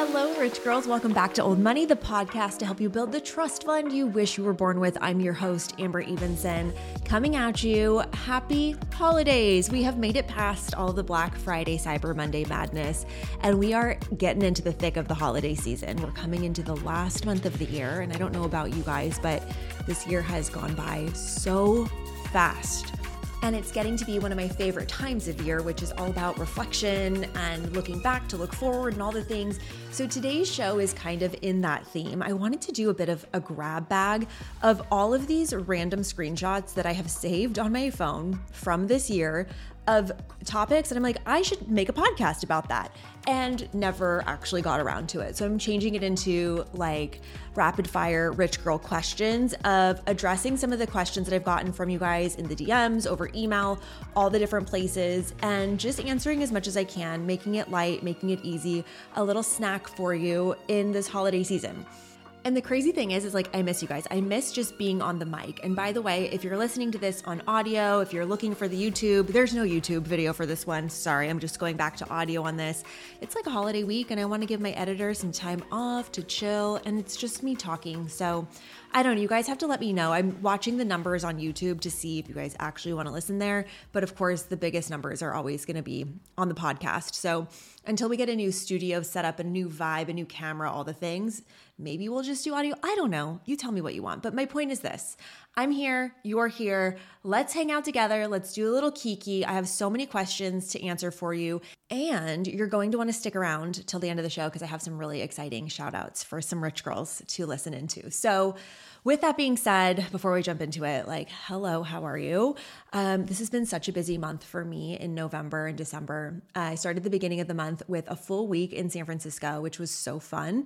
Hello, rich girls. Welcome back to Old Money, the podcast to help you build the trust fund you wish you were born with. I'm your host, Amber Evenson, coming at you. Happy holidays. We have made it past all the Black Friday, Cyber Monday madness, and we are getting into the thick of the holiday season. We're coming into the last month of the year, and I don't know about you guys, but this year has gone by so fast. And it's getting to be one of my favorite times of year, which is all about reflection and looking back to look forward and all the things. So today's show is kind of in that theme. I wanted to do a bit of a grab bag of all of these random screenshots that I have saved on my phone from this year of topics. And I'm like, I should make a podcast about that, and never actually got around to it. So I'm changing it into like rapid fire rich girl questions of addressing some of the questions that I've gotten from you guys in the DMs, over email, all the different places, and just answering as much as I can, making it light, making it easy, a little snack for you in this holiday season. And the crazy thing is like, I miss you guys. I miss just being on the mic. And by the way, if you're listening to this on audio, if you're looking for the YouTube, there's no YouTube video for this one. Sorry, I'm just going back to audio on this. It's like a holiday week and I want to give my editor some time off to chill, and it's just me talking. So I don't know, you guys have to let me know. I'm watching the numbers on YouTube to see if you guys actually want to listen there. But of course, the biggest numbers are always going to be on the podcast. So until we get a new studio set up, a new vibe, a new camera, all the things, maybe we'll just do audio. I don't know. You tell me what you want. But my point is this. I'm here. You're here. Let's hang out together. Let's do a little kiki. I have so many questions to answer for you. And you're going to want to stick around till the end of the show because I have some really exciting shout outs for some rich girls to listen into. So with that being said, before we jump into it, like, hello, how are you? This has been such a busy month for me in November and December. I started the beginning of the month with a full week in San Francisco, which was so fun.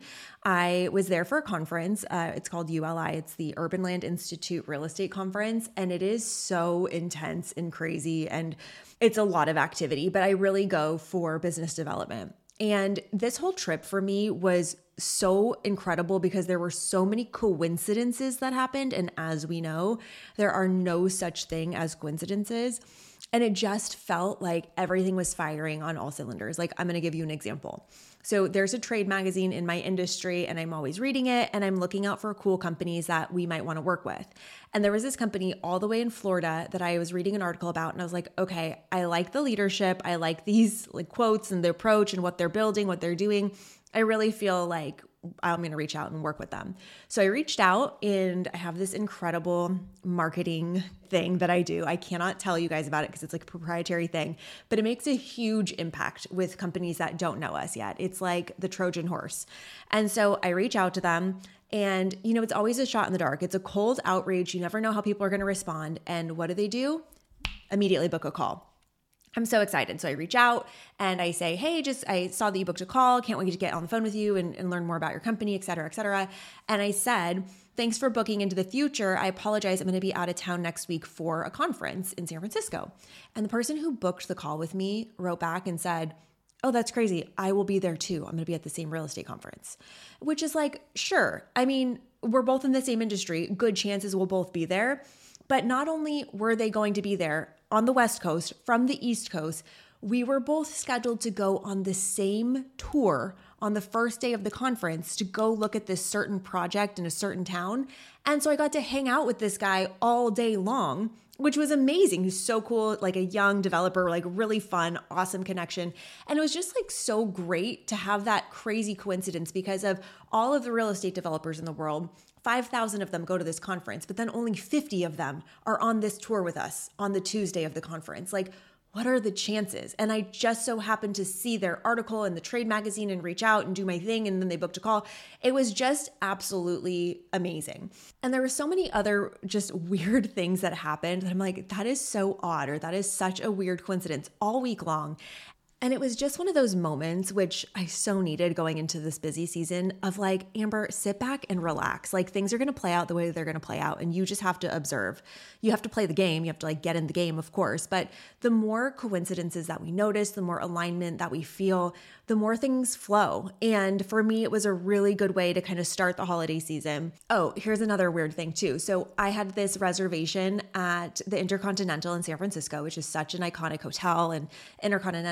I was there for a conference. It's called ULI. It's the Urban Land Institute Real Estate Conference. And it is so intense and crazy. And it's a lot of activity, but I really go for business development. And this whole trip for me was so incredible because there were so many coincidences that happened. And as we know, there are no such thing as coincidences. And it just felt like everything was firing on all cylinders. Like, I'm going to give you an example. So there's a trade magazine in my industry and I'm always reading it and I'm looking out for cool companies that we might want to work with. And there was this company all the way in Florida that I was reading an article about, and I was like, okay, I like the leadership. I like these like quotes and the approach and what they're building, what they're doing. I really feel like I'm going to reach out and work with them. So I reached out and I have this incredible marketing thing that I do. I cannot tell you guys about it because it's like a proprietary thing, but it makes a huge impact with companies that don't know us yet. It's like the Trojan horse. And so I reach out to them and, you know, it's always a shot in the dark. It's a cold outreach. You never know how people are going to respond. And what do? Immediately book a call. I'm so excited. So I reach out and I say, hey, I saw that you booked a call. Can't wait to get on the phone with you and learn more about your company, et cetera, et cetera. And I said, thanks for booking into the future. I apologize. I'm going to be out of town next week for a conference in San Francisco. And the person who booked the call with me wrote back and said, oh, that's crazy. I will be there too. I'm going to be at the same real estate conference, which is like, sure. I mean, we're both in the same industry. Good chances we'll both be there. But not only were they going to be there on the West Coast from the East Coast, we were both scheduled to go on the same tour on the first day of the conference to go look at this certain project in a certain town. And so I got to hang out with this guy all day long, which was amazing. He's so cool, like a young developer, like really fun, awesome connection. And it was just like so great to have that crazy coincidence because of all of the real estate developers in the world. 5,000 of them go to this conference, but then only 50 of them are on this tour with us on the Tuesday of the conference. Like, what are the chances? And I just so happened to see their article in the trade magazine and reach out and do my thing. And then they booked a call. It was just absolutely amazing. And there were so many other just weird things that happened that I'm like, that is so odd, or that is such a weird coincidence all week long. And it was just one of those moments, which I so needed going into this busy season, of like, Amber, sit back and relax. Like, things are going to play out the way they're going to play out. And you just have to observe. You have to play the game. You have to like get in the game, of course. But the more coincidences that we notice, the more alignment that we feel, the more things flow. And for me, it was a really good way to kind of start the holiday season. Oh, here's another weird thing too. So I had this reservation at the Intercontinental in San Francisco, which is such an iconic hotel, and Intercontinental San Diego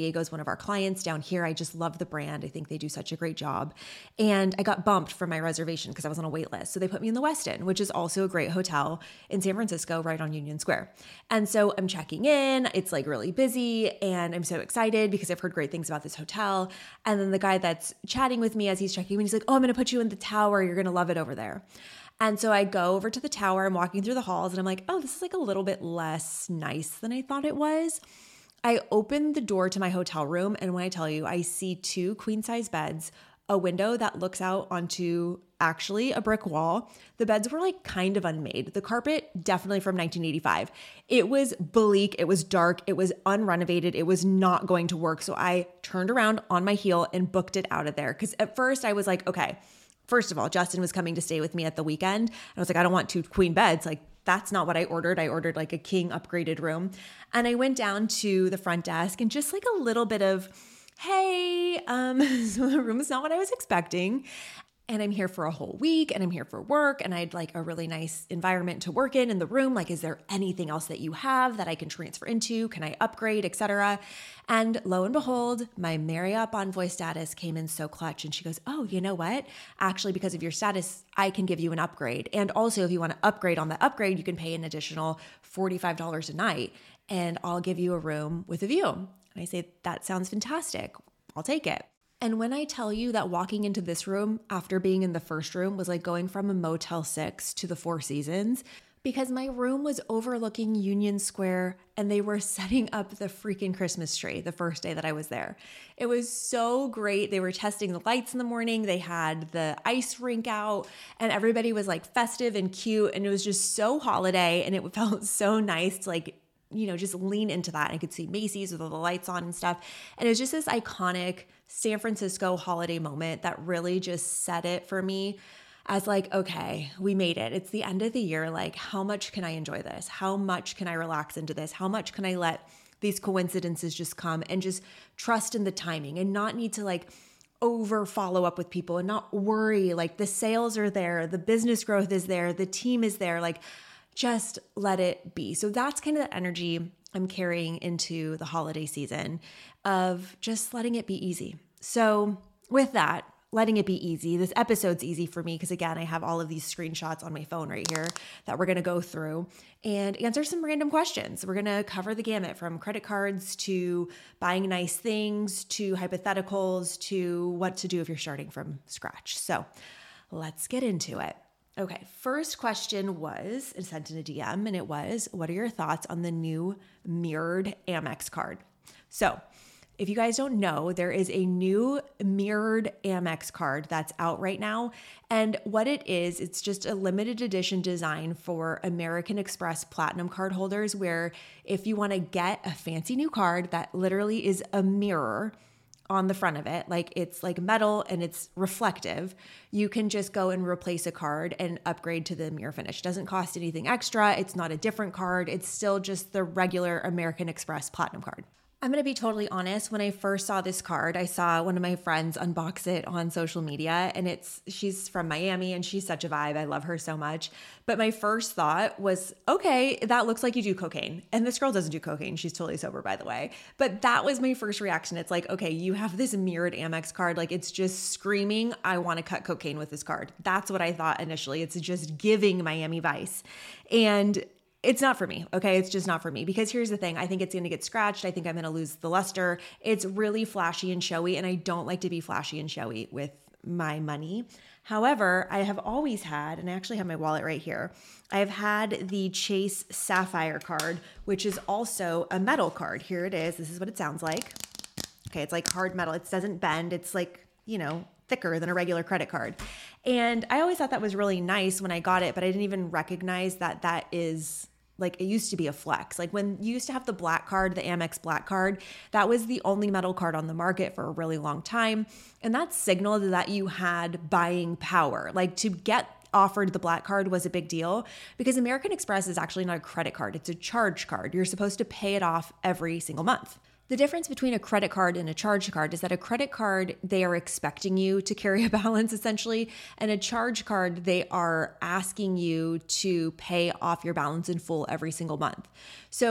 Diego is one of our clients down here. I just love the brand. I think they do such a great job. And I got bumped from my reservation because I was on a wait list. So they put me in the Westin, which is also a great hotel in San Francisco, right on Union Square. And so I'm checking in. It's like really busy and I'm so excited because I've heard great things about this hotel. And then the guy that's chatting with me as he's checking in, he's like, oh, I'm going to put you in the tower. You're going to love it over there. And so I go over to the tower, I'm walking through the halls and I'm like, oh, this is like a little bit less nice than I thought it was. I opened the door to my hotel room and when I tell you, I see 2 queen size beds, a window that looks out onto actually a brick wall. The beds were like kind of unmade. The carpet, definitely from 1985. It was bleak. It was dark. It was unrenovated. It was not going to work. So I turned around on my heel and booked it out of there. Because at first I was like, okay, first of all, Justin was coming to stay with me at the weekend. I was like, I don't want 2 queen beds. Like, that's not what I ordered. I ordered like a king upgraded room. And I went down to the front desk and just like a little bit of, hey, so the room is not what I was expecting. And I'm here for a whole week and I'm here for work and I'd like a really nice environment to work in the room. Like, is there anything else that you have that I can transfer into? Can I upgrade, etc.? And lo and behold, my Marriott Bonvoy status came in so clutch. And she goes, oh, you know what? Actually, because of your status, I can give you an upgrade. And also if you want to upgrade on the upgrade, you can pay an additional $45 a night and I'll give you a room with a view. And I say, that sounds fantastic. I'll take it. And when I tell you that walking into this room after being in the first room was like going from a Motel 6 to the Four Seasons, because my room was overlooking Union Square and they were setting up the freaking Christmas tree the first day that I was there. It was so great. They were testing the lights in the morning. They had the ice rink out and everybody was like festive and cute. And it was just so holiday and it felt so nice to like, you know, just lean into that. I could see Macy's with all the lights on and stuff. And it was just this iconic San Francisco holiday moment that really just set it for me as like, okay, we made it. It's the end of the year. Like, how much can I enjoy this? How much can I relax into this? How much can I let these coincidences just come and just trust in the timing and not need to like over follow up with people and not worry. Like, the sales are there, the business growth is there, the team is there. Like, just let it be. So that's kind of the energy I'm carrying into the holiday season of just letting it be easy. So with that, letting it be easy, this episode's easy for me because again, I have all of these screenshots on my phone right here that we're going to go through and answer some random questions. We're going to cover the gamut from credit cards to buying nice things to hypotheticals to what to do if you're starting from scratch. So let's get into it. Okay, first question was sent in a DM and it was, what are your thoughts on the new mirrored Amex card? So if you guys don't know, there is a new mirrored Amex card that's out right now. And what it is, it's just a limited edition design for American Express Platinum card holders, where if you want to get a fancy new card that literally is a mirror on the front of it, like it's like metal and it's reflective, you can just go and replace a card and upgrade to the mirror finish. It doesn't cost anything extra. It's not a different card. It's still just the regular American Express Platinum card. I'm going to be totally honest. When I first saw this card, I saw one of my friends unbox it on social media and she's from Miami and she's such a vibe. I love her so much. But my first thought was, okay, that looks like you do cocaine. And this girl doesn't do cocaine. She's totally sober, by the way. But that was my first reaction. It's like, okay, you have this mirrored Amex card. Like, it's just screaming, I want to cut cocaine with this card. That's what I thought initially. It's just giving Miami Vice. And it's not for me, okay? It's just not for me because here's the thing. I think it's going to get scratched. I think I'm going to lose the luster. It's really flashy and showy, and I don't like to be flashy and showy with my money. However, I have always had, and I actually have my wallet right here, I've had the Chase Sapphire card, which is also a metal card. Here it is. This is what it sounds like. Okay, it's like hard metal. It doesn't bend. It's like, you know, thicker than a regular credit card. And I always thought that was really nice when I got it, but I didn't even recognize that that is like, it used to be a flex. Like when you used to have the black card, the Amex black card, that was the only metal card on the market for a really long time. And that signaled that you had buying power. Like, to get offered the black card was a big deal because American Express is actually not a credit card. It's a charge card. You're supposed to pay it off every single month. The difference between a credit card and a charge card is that a credit card, they are expecting you to carry a balance essentially, and a charge card, they are asking you to pay off your balance in full every single month. So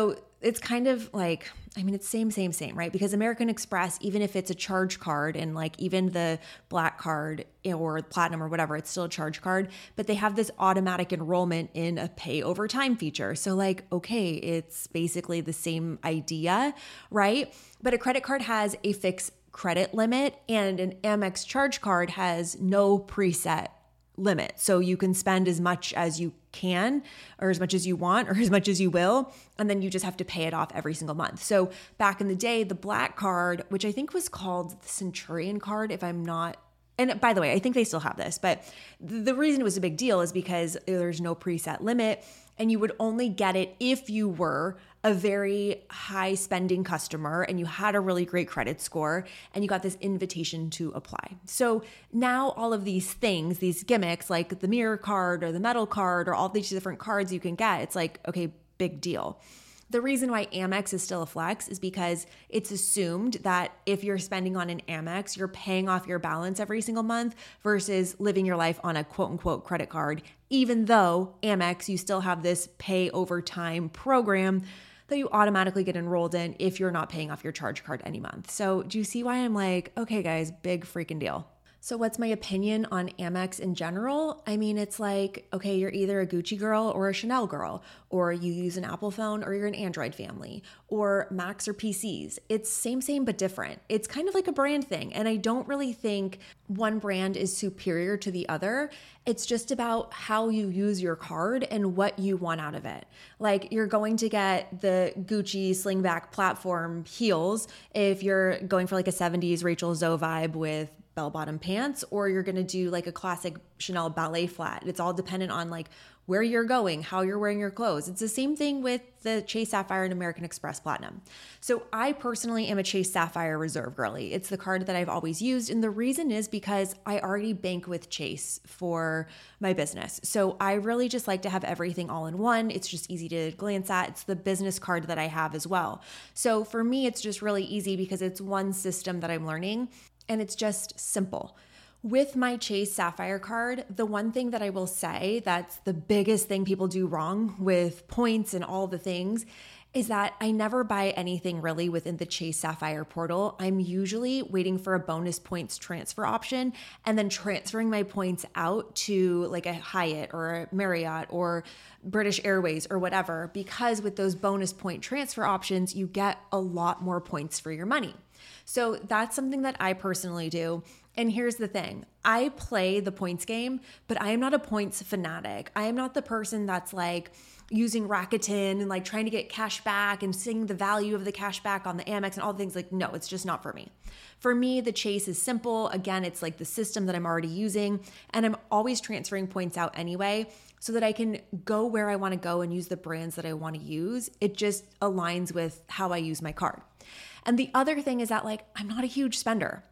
it's kind of like, I mean, it's same, right? Because American Express, even if it's a charge card and like even the black card or platinum or whatever, it's still a charge card, but they have this automatic enrollment in a pay over time feature. So like, okay, it's basically the same idea, right? But a credit card has a fixed credit limit and an Amex charge card has no preset limit. So you can spend as much as you can or as much as you want or as much as you will, and then you just have to pay it off every single month. So back in the day, the black card, which I think was called the Centurion card, if I'm not, and by the way, I think they still have this, but the reason it was a big deal is because there's no preset limit and you would only get it if you were a very high spending customer and you had a really great credit score and you got this invitation to apply. So now all of these things, these gimmicks like the mirror card or the metal card or all these different cards you can get, it's like, okay, big deal. The reason why Amex is still a flex is because it's assumed that if you're spending on an Amex, you're paying off your balance every single month versus living your life on a quote unquote credit card, even though Amex, you still have this pay over time program that you automatically get enrolled in if you're not paying off your charge card any month. So do you see why I'm like, okay guys, big freaking deal. So what's my opinion on Amex in general? I mean, it's like, okay, you're either a Gucci girl or a Chanel girl, or you use an Apple phone or you're an Android family, or Macs or PCs. It's same, but different. It's kind of like a brand thing. And I don't really think one brand is superior to the other. It's just about how you use your card and what you want out of it. Like you're going to get the Gucci slingback platform heels if you're going for like a 70s Rachel Zoe vibe with bell-bottom pants, or you're going to do like a classic Chanel ballet flat. It's all dependent on like where you're going, how you're wearing your clothes. It's the same thing with the Chase Sapphire and American Express Platinum. So I personally am a Chase Sapphire Reserve girly. It's the card that I've always used. And the reason is because I already bank with Chase for my business. So I really just like to have everything all in one. It's just easy to glance at. It's the business card that I have as well. So for me, it's just really easy because it's one system that I'm learning. And it's just simple. With my Chase Sapphire card, the one thing that I will say that's the biggest thing people do wrong with points and all the things is that I never buy anything really within the Chase Sapphire portal. I'm usually waiting for a bonus points transfer option and then transferring my points out to like a Hyatt or a Marriott or British Airways or whatever, because with those bonus point transfer options, you get a lot more points for your money. So that's something that I personally do. And here's the thing. I play the points game, but I am not a points fanatic. I am not the person that's like using Rakuten and like trying to get cash back and seeing the value of the cash back on the Amex and all the things. Like, no, it's just not for me. For me, the Chase is simple. Again, it's like the system that I'm already using, and I'm always transferring points out anyway so that I can go where I want to go and use the brands that I want to use. It just aligns with how I use my card. And the other thing is that like, I'm not a huge spender.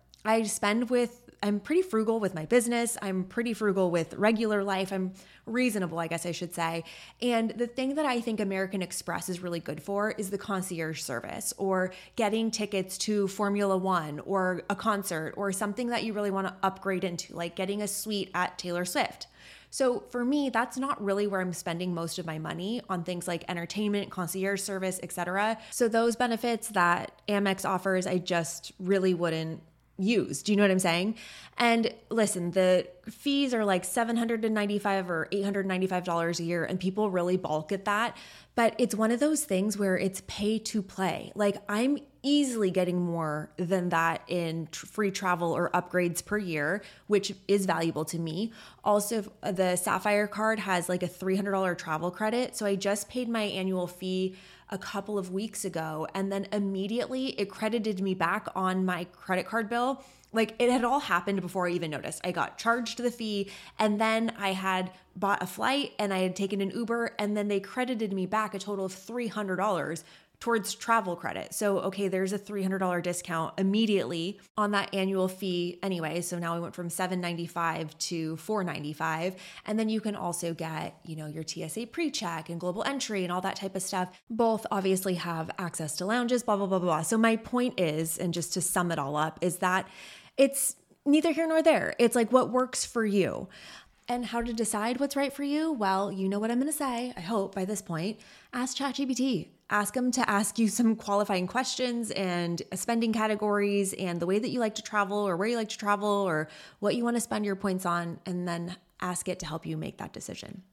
I'm pretty frugal with my business. I'm pretty frugal with regular life. I'm reasonable, I guess I should say. And the thing that I think American Express is really good for is the concierge service, or getting tickets to Formula One or a concert or something that you really want to upgrade into, like getting a suite at Taylor Swift. So for me, that's not really where I'm spending most of my money, on things like entertainment, concierge service, etc. So those benefits that Amex offers, I just really wouldn't use. Do you know what I'm saying? And listen, the fees are like $795 or $895 a year, and people really balk at that. But it's one of those things where it's pay to play. Like I'm easily getting more than that in free travel or upgrades per year, which is valuable to me. Also, the Sapphire card has like a $300 travel credit. So I just paid my annual fee a couple of weeks ago, and then immediately it credited me back on my credit card bill. Like it had all happened before I even noticed. I got charged the fee, and then I had bought a flight and I had taken an Uber, and then they credited me back a total of $300 towards travel credit. So, okay, there's a $300 discount immediately on that annual fee anyway. So now I went from $795 to $495. And then you can also get, your TSA pre-check and global entry and all that type of stuff. Both obviously have access to lounges, blah, blah, blah, blah. So my point is, and just to sum it all up, is that it's neither here nor there. It's like what works for you. And how to decide what's right for you? Well, you know what I'm going to say, I hope by this point. Ask ChatGPT. ask them to ask you some qualifying questions and spending categories and the way that you like to travel or where you like to travel or what you want to spend your points on, and then ask it to help you make that decision.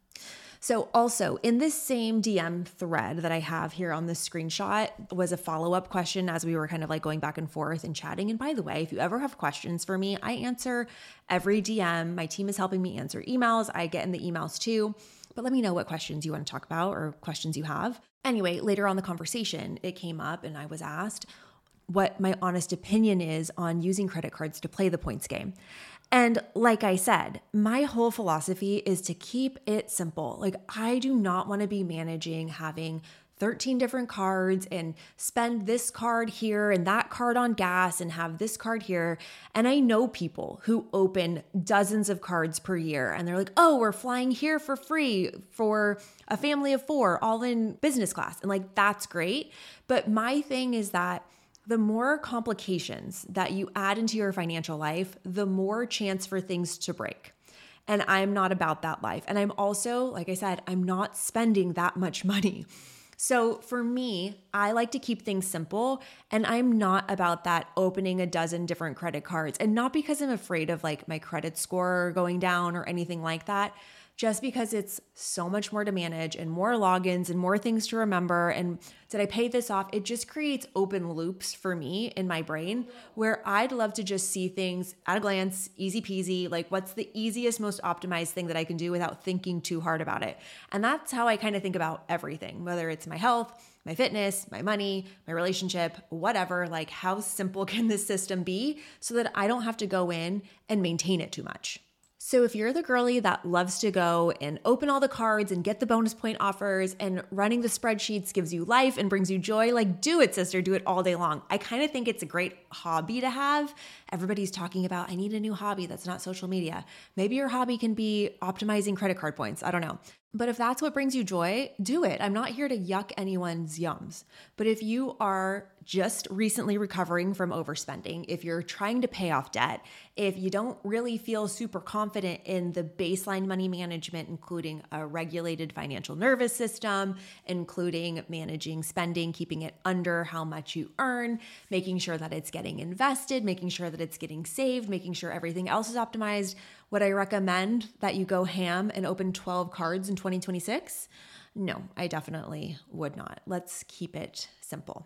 So also in this same DM thread that I have here on this screenshot was a follow-up question as we were kind of like going back and forth and chatting. And by the way, if you ever have questions for me, I answer every DM. My team is helping me answer emails. I get in the emails too, but let me know what questions you want to talk about or questions you have. Anyway, later on the conversation, it came up and I was asked what my honest opinion is on using credit cards to play the points game. And like I said, my whole philosophy is to keep it simple. Like, I do not want to be managing having 13 different cards and spend this card here and that card on gas and have this card here. And I know people who open dozens of cards per year and they're like, oh, we're flying here for free for a family of 4, all in business class. And like, that's great. But my thing is that the more complications that you add into your financial life, the more chance for things to break. And I'm not about that life. And I'm also, like I said, I'm not spending that much money. So for me, I like to keep things simple, and I'm not about that opening a dozen different credit cards. And not because I'm afraid of like my credit score going down or anything like that, just because it's so much more to manage and more logins and more things to remember. And did I pay this off? It just creates open loops for me in my brain where I'd love to just see things at a glance, easy peasy, like what's the easiest, most optimized thing that I can do without thinking too hard about it. And that's how I kind of think about everything, whether it's my health, my fitness, my money, my relationship, whatever. Like, how simple can this system be so that I don't have to go in and maintain it too much? So if you're the girly that loves to go and open all the cards and get the bonus point offers and running the spreadsheets gives you life and brings you joy, like, do it, sister, do it all day long. I kind of think it's a great hobby to have. Everybody's talking about, I need a new hobby that's not social media. Maybe your hobby can be optimizing credit card points. I don't know. But if that's what brings you joy, do it. I'm not here to yuck anyone's yums. But if you are just recently recovering from overspending, if you're trying to pay off debt, if you don't really feel super confident in the baseline money management, including a regulated financial nervous system, including managing spending, keeping it under how much you earn, making sure that it's getting invested, making sure that it's getting saved, making sure everything else is optimized, would I recommend that you go ham and open 12 cards in 2026? No, I definitely would not. Let's keep it simple.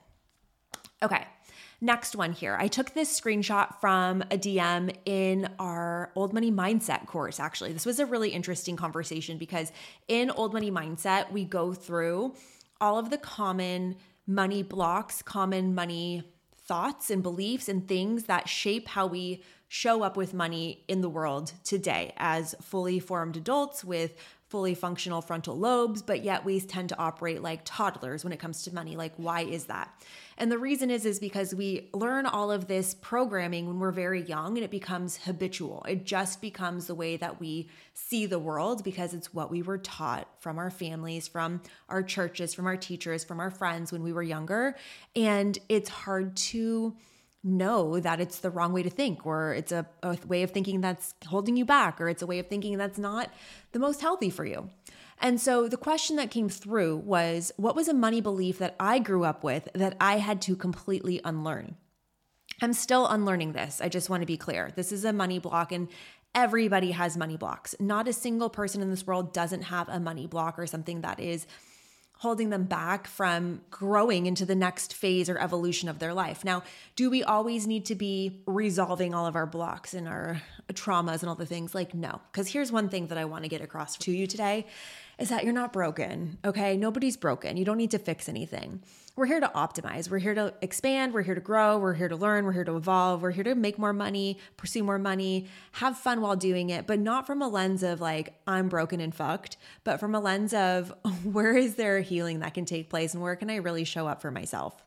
Okay, next one here. I took this screenshot from a DM in our Old Money Mindset course, actually. This was a really interesting conversation because in Old Money Mindset, we go through all of the common money blocks, common money thoughts and beliefs and things that shape how we show up with money in the world today as fully formed adults with fully functional frontal lobes, but yet we tend to operate like toddlers when it comes to money. Like, why is that? And the reason is because we learn all of this programming when we're very young and it becomes habitual. It just becomes the way that we see the world because it's what we were taught from our families, from our churches, from our teachers, from our friends when we were younger. And it's hard to know that it's the wrong way to think, or it's a way of thinking that's holding you back, or it's a way of thinking that's not the most healthy for you. And so the question that came through was, what was a money belief that I grew up with that I had to completely unlearn? I'm still unlearning this. I just want to be clear. This is a money block, and everybody has money blocks. Not a single person in this world doesn't have a money block or something that is holding them back from growing into the next phase or evolution of their life. Now, do we always need to be resolving all of our blocks and our traumas and all the things? Like, no. Because here's one thing that I want to get across to you today is that you're not broken, okay? Nobody's broken. You don't need to fix anything. We're here to optimize. We're here to expand. We're here to grow. We're here to learn. We're here to evolve. We're here to make more money, pursue more money, have fun while doing it, but not from a lens of like, I'm broken and fucked, but from a lens of where is there a healing that can take place and where can I really show up for myself?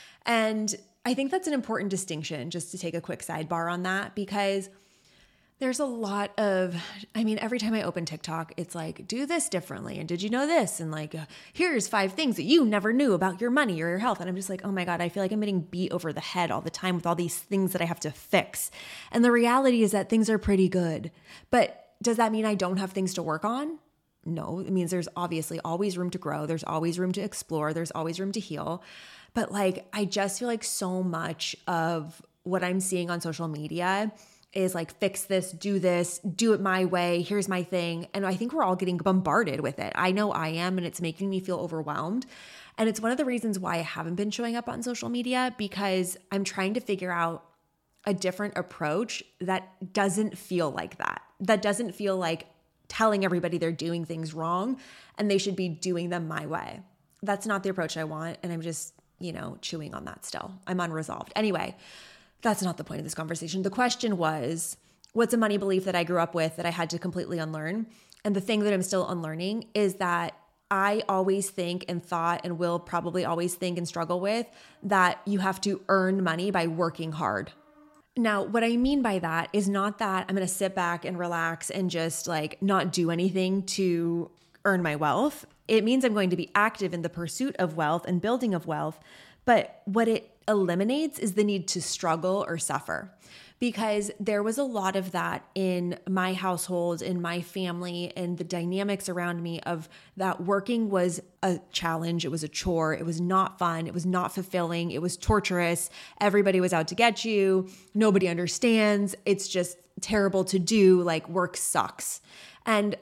And I think that's an important distinction, just to take a quick sidebar on that, because there's a lot of, every time I open TikTok, it's like, do this differently. And did you know this? And like, here's 5 things that you never knew about your money or your health. And I'm just like, oh my God, I feel like I'm getting beat over the head all the time with all these things that I have to fix. And the reality is that things are pretty good. But does that mean I don't have things to work on? No, it means there's obviously always room to grow. There's always room to explore. There's always room to heal. But like, I just feel like so much of what I'm seeing on social media is like, fix this, do it my way. Here's my thing. And I think we're all getting bombarded with it. I know I am, and it's making me feel overwhelmed. And it's one of the reasons why I haven't been showing up on social media, because I'm trying to figure out a different approach that doesn't feel like that. That doesn't feel like telling everybody they're doing things wrong and they should be doing them my way. That's not the approach I want. And I'm just, chewing on that still. I'm unresolved. Anyway, that's not the point of this conversation. The question was, what's a money belief that I grew up with that I had to completely unlearn? And the thing that I'm still unlearning is that I always think and thought and will probably always think and struggle with that you have to earn money by working hard. Now, what I mean by that is not that I'm going to sit back and relax and just like not do anything to earn my wealth. It means I'm going to be active in the pursuit of wealth and building of wealth. But what it eliminates is the need to struggle or suffer, because there was a lot of that in my household, in my family, and the dynamics around me of that working was a challenge. It was a chore. It was not fun. It was not fulfilling. It was torturous. Everybody was out to get you. Nobody understands. It's just terrible to do. Like, work sucks. And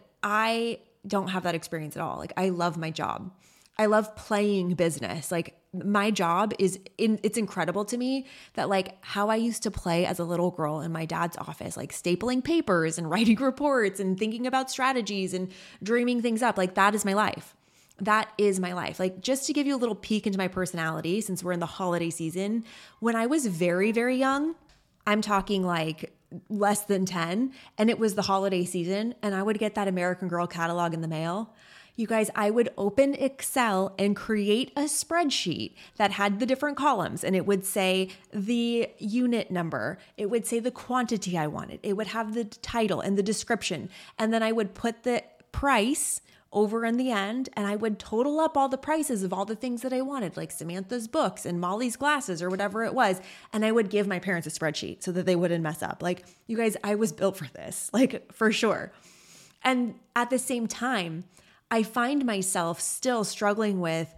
I don't have that experience at all. Like, I love my job. I love playing business. Like, my job it's incredible to me that like how I used to play as a little girl in my dad's office, like stapling papers and writing reports and thinking about strategies and dreaming things up. Like, that is my life. That is my life. Like, just to give you a little peek into my personality, since we're in the holiday season, when I was very, very young, I'm talking like less than 10, and it was the holiday season, and I would get that American Girl catalog in the mail. You guys, I would open Excel and create a spreadsheet that had the different columns, and it would say the unit number. It would say the quantity I wanted. It would have the title and the description. And then I would put the price over in the end, and I would total up all the prices of all the things that I wanted, like Samantha's books and Molly's glasses or whatever it was. And I would give my parents a spreadsheet so that they wouldn't mess up. Like, you guys, I was built for this, like, for sure. And at the same time, I find myself still struggling with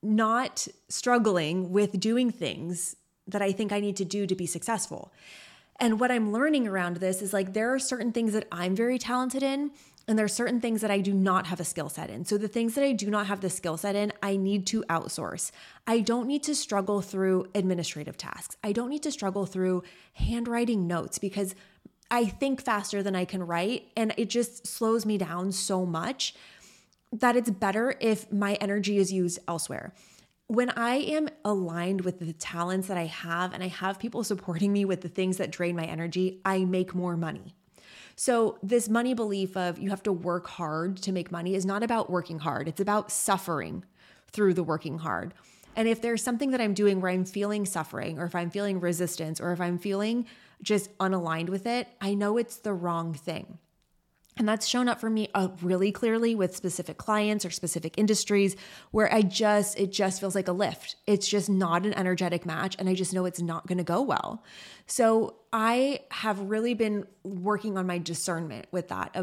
doing things that I think I need to do to be successful. And what I'm learning around this is like, there are certain things that I'm very talented in, and there are certain things that I do not have a skill set in. So the things that I do not have the skill set in, I need to outsource. I don't need to struggle through administrative tasks. I don't need to struggle through handwriting notes, because I think faster than I can write, and it just slows me down so much that it's better if my energy is used elsewhere. When I am aligned with the talents that I have, and I have people supporting me with the things that drain my energy, I make more money. So this money belief of you have to work hard to make money is not about working hard. It's about suffering through the working hard. And if there's something that I'm doing where I'm feeling suffering, or if I'm feeling resistance, or if I'm feeling just unaligned with it, I know it's the wrong thing. And that's shown up for me really clearly with specific clients or specific industries where it just feels like a lift. It's just not an energetic match, and I just know it's not going to go well. So I have really been working on my discernment with that,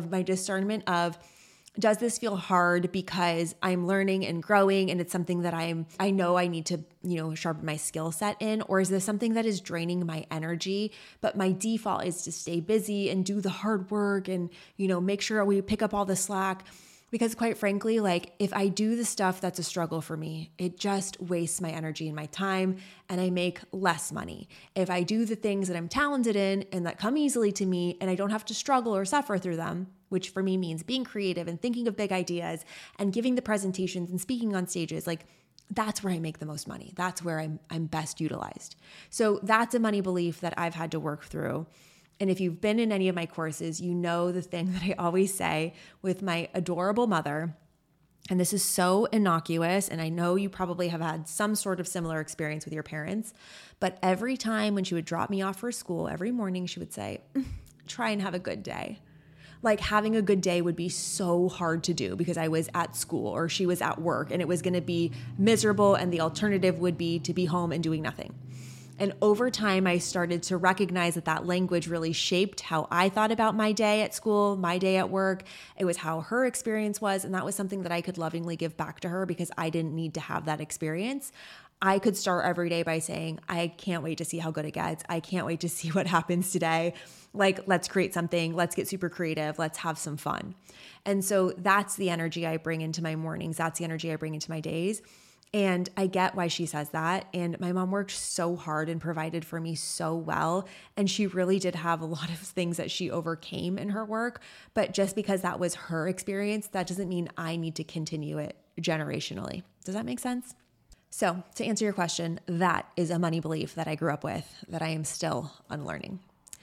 does this feel hard because I'm learning and growing and it's something that I know I need to, sharpen my skill set in? Or is this something that is draining my energy, but my default is to stay busy and do the hard work and, make sure we pick up all the slack? Because quite frankly, like, if I do the stuff that's a struggle for me, it just wastes my energy and my time, and I make less money. If I do the things that I'm talented in and that come easily to me, and I don't have to struggle or suffer through them, which for me means being creative and thinking of big ideas and giving the presentations and speaking on stages, like, that's where I make the most money. That's where I'm best utilized. So that's a money belief that I've had to work through. And if you've been in any of my courses, you know the thing that I always say with my adorable mother, and this is so innocuous, and I know you probably have had some sort of similar experience with your parents, but every time when she would drop me off for school, every morning she would say, try and have a good day. Like, having a good day would be so hard to do because I was at school or she was at work, and it was going to be miserable, and the alternative would be to be home and doing nothing. And over time, I started to recognize that language really shaped how I thought about my day at school, my day at work. It was how her experience was. And that was something that I could lovingly give back to her because I didn't need to have that experience. I could start every day by saying, I can't wait to see how good it gets. I can't wait to see what happens today. Like, let's create something. Let's get super creative. Let's have some fun. And so that's the energy I bring into my mornings. That's the energy I bring into my days. And I get why she says that. And my mom worked so hard and provided for me so well. And she really did have a lot of things that she overcame in her work. But just because that was her experience, that doesn't mean I need to continue it generationally. Does that make sense? So to answer your question, that is a money belief that I grew up with that I am still unlearning.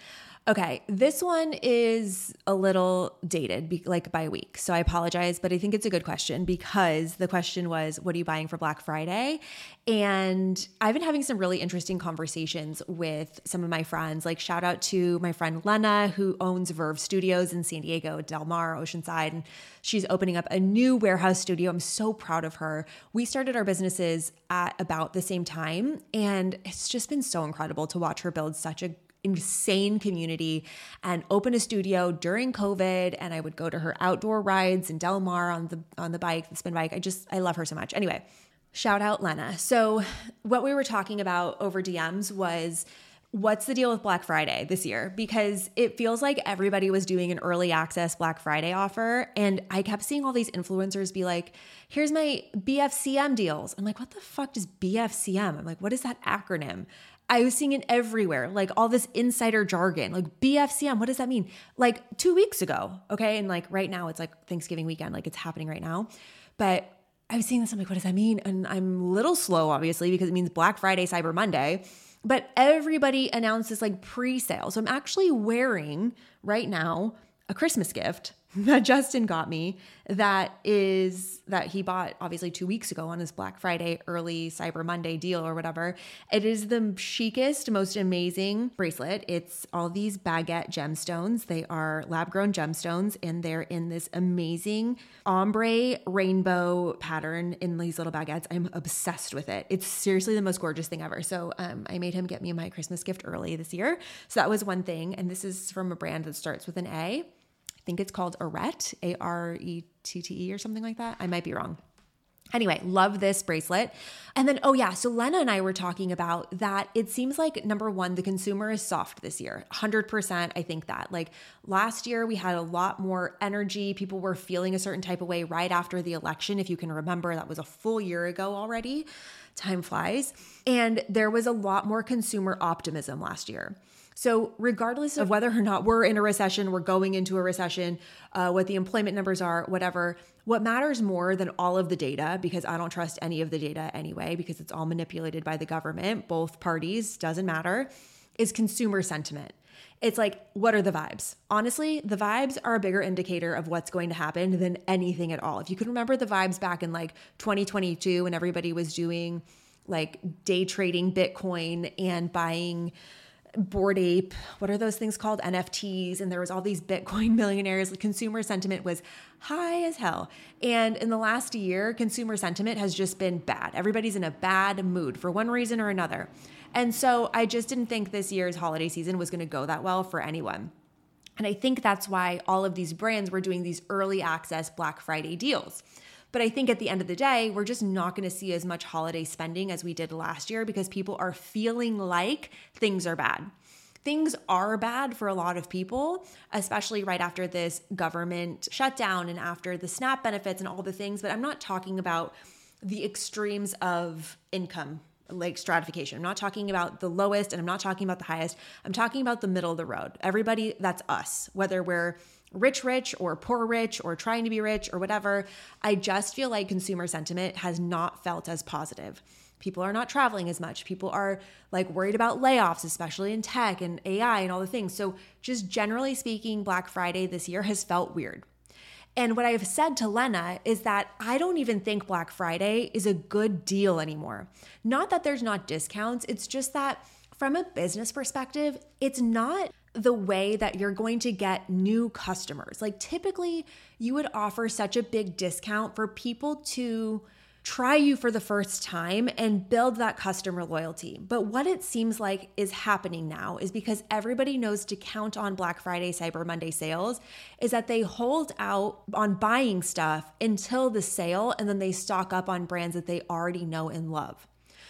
Okay, this one is a little dated, like by a week. So I apologize, but I think it's a good question because the question was, what are you buying for Black Friday? And I've been having some really interesting conversations with some of my friends, like shout out to my friend Lena, who owns Verve Studios in San Diego, Del Mar, Oceanside, and she's opening up a new warehouse studio. I'm so proud of her. We started our businesses at about the same time, and it's just been so incredible to watch her build such a insane community and open a studio during COVID. And I would go to her outdoor rides in Del Mar on the bike, the spin bike. I love her so much. Anyway, shout out Lena. So what we were talking about over DMs was, what's the deal with Black Friday this year? Because it feels like everybody was doing an early access Black Friday offer. And I kept seeing all these influencers be like, here's my BFCM deals. I'm like, what the fuck is BFCM? I'm like, what is that acronym? I was seeing it everywhere, like all this insider jargon, like BFCM, what does that mean? Like 2 weeks ago, okay? And like right now it's like Thanksgiving weekend, like it's happening right now. But I was seeing this, I'm like, what does that mean? And I'm a little slow, obviously, because it means Black Friday, Cyber Monday. But everybody announced this like pre-sale. So I'm actually wearing right now a Christmas gift that Justin got me that he bought obviously 2 weeks ago on his Black Friday early Cyber Monday deal or whatever. It is the chicest, most amazing bracelet. It's all these baguette gemstones. They are lab-grown gemstones, and they're in this amazing ombre rainbow pattern in these little baguettes. I'm obsessed with it. It's seriously the most gorgeous thing ever. So I made him get me my Christmas gift early this year. So that was one thing. And this is from a brand that starts with an A. I think it's called Arette, Arette or something like that. I might be wrong. Anyway, love this bracelet. And then, so Lena and I were talking about that. It seems like, number one, the consumer is soft this year. 100%. I think that like last year we had a lot more energy. People were feeling a certain type of way right after the election. If you can remember, that was a full year ago already. Time flies. And there was a lot more consumer optimism last year. So regardless of whether or not we're in a recession, we're going into a recession, what the employment numbers are, whatever, what matters more than all of the data, because I don't trust any of the data anyway, because it's all manipulated by the government, both parties, doesn't matter, is consumer sentiment. It's like, what are the vibes? Honestly, the vibes are a bigger indicator of what's going to happen than anything at all. If you can remember the vibes back in like 2022 when everybody was doing like day trading Bitcoin and buying Bored Ape, what are those things called? NFTs. And there was all these Bitcoin millionaires. Consumer sentiment was high as hell. And in the last year, consumer sentiment has just been bad. Everybody's in a bad mood for one reason or another. And so I just didn't think this year's holiday season was going to go that well for anyone. And I think that's why all of these brands were doing these early access Black Friday deals. But I think at the end of the day, we're just not going to see as much holiday spending as we did last year because people are feeling like things are bad. Things are bad for a lot of people, especially right after this government shutdown and after the SNAP benefits and all the things. But I'm not talking about the extremes of income, like stratification. I'm not talking about the lowest and I'm not talking about the highest. I'm talking about the middle of the road. Everybody, that's us, whether we're rich or poor rich or trying to be rich or whatever. I just feel like consumer sentiment has not felt as positive. People are not traveling as much. People are like worried about layoffs, especially in tech and AI and all the things. So just generally speaking, Black Friday this year has felt weird. And what I've said to Lena is that I don't even think Black Friday is a good deal anymore. Not that there's not discounts. It's just that from a business perspective, it's not the way that you're going to get new customers. Like typically you would offer such a big discount for people to try you for the first time and build that customer loyalty. But what it seems like is happening now is because everybody knows to count on Black Friday, Cyber Monday sales, is that they hold out on buying stuff until the sale and then they stock up on brands that they already know and love.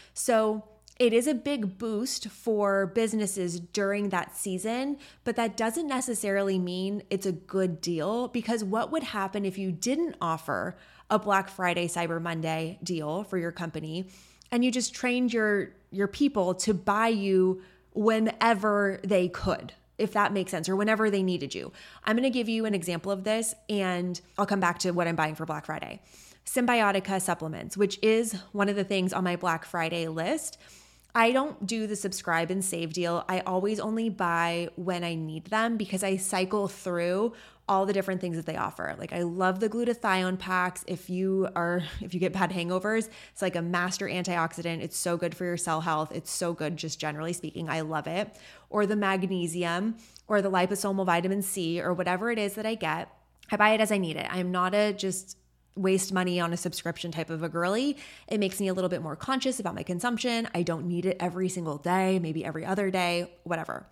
So it is a big boost for businesses during that season, but that doesn't necessarily mean it's a good deal, because what would happen if you didn't offer a Black Friday, Cyber Monday deal for your company and you just trained your people to buy you whenever they could, if that makes sense, or whenever they needed you? I'm going to give you an example of this and I'll come back to what I'm buying for Black Friday. Cymbiotika supplements, which is one of the things on my Black Friday list. I don't do the subscribe and save deal. I always only buy when I need them because I cycle through all the different things that they offer. Like, I love the glutathione packs. If you get bad hangovers, it's like a master antioxidant. It's so good for your cell health. It's so good, just generally speaking. I love it. Or the magnesium or the liposomal vitamin C or whatever it is that I get. I buy it as I need it. I'm not a just waste money on a subscription type of a girly. It makes me a little bit more conscious about my consumption. I don't need it every single day, maybe every other day, whatever.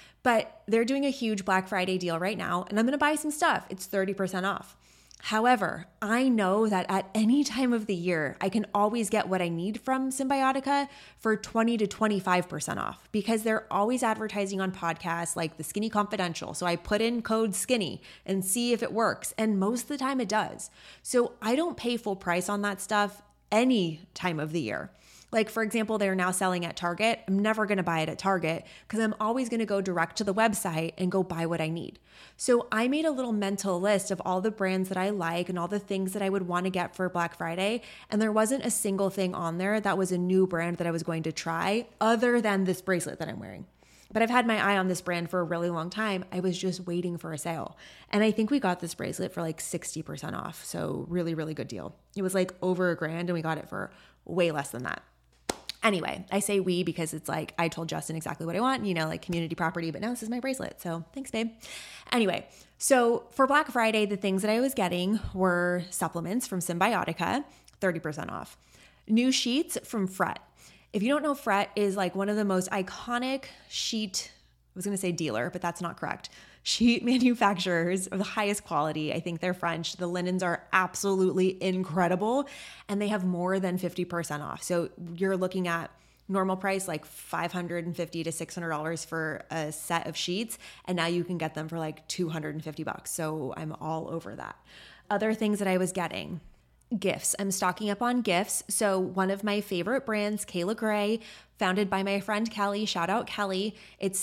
But they're doing a huge Black Friday deal right now, and I'm going to buy some stuff. It's 30% off. However, I know that at any time of the year, I can always get what I need from Cymbiotika for 20 to 25% off, because they're always advertising on podcasts like the Skinny Confidential. So I put in code SKINNY and see if it works. And most of the time it does. So I don't pay full price on that stuff any time of the year. Like, for example, they're now selling at Target. I'm never going to buy it at Target because I'm always going to go direct to the website and go buy what I need. So I made a little mental list of all the brands that I like and all the things that I would want to get for Black Friday. And there wasn't a single thing on there that was a new brand that I was going to try other than this bracelet that I'm wearing. But I've had my eye on this brand for a really long time. I was just waiting for a sale. And I think we got this bracelet for like 60% off. So really, really good deal. It was like over $1,000 and we got it for way less than that. Anyway, I say we because it's like I told Justin exactly what I want, like community property, but now this is my bracelet. So thanks, babe. Anyway, so for Black Friday, the things that I was getting were supplements from Cymbiotika, 30% off. New sheets from Fret. If you don't know, Fret is like one of the most iconic sheet, I was going to say dealer, but that's not correct, sheet manufacturers of the highest quality. I think they're French. The linens are absolutely incredible, and they have more than 50% off. So you're looking at normal price like $550 to $600 for a set of sheets, and now you can get them for like $250. So I'm all over that. Other things that I was getting. Gifts. I'm stocking up on gifts. So one of my favorite brands, Kayla Gray, founded by my friend Kelly, shout out Kelly. It's